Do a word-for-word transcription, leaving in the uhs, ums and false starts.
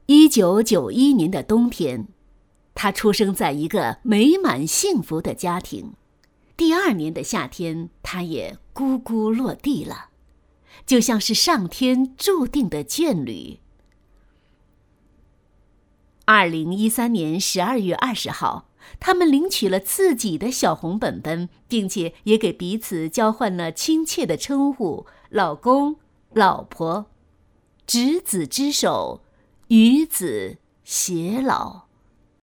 一九九一年的冬天，他出生在一个美满幸福的家庭。第二年的夏天，他也咕咕落地了，就像是上天注定的眷侣。二零一三年十二月二十号，他们领取了自己的小红本本，并且也给彼此交换了亲切的称呼：老公、老婆，执子之手，与子偕老。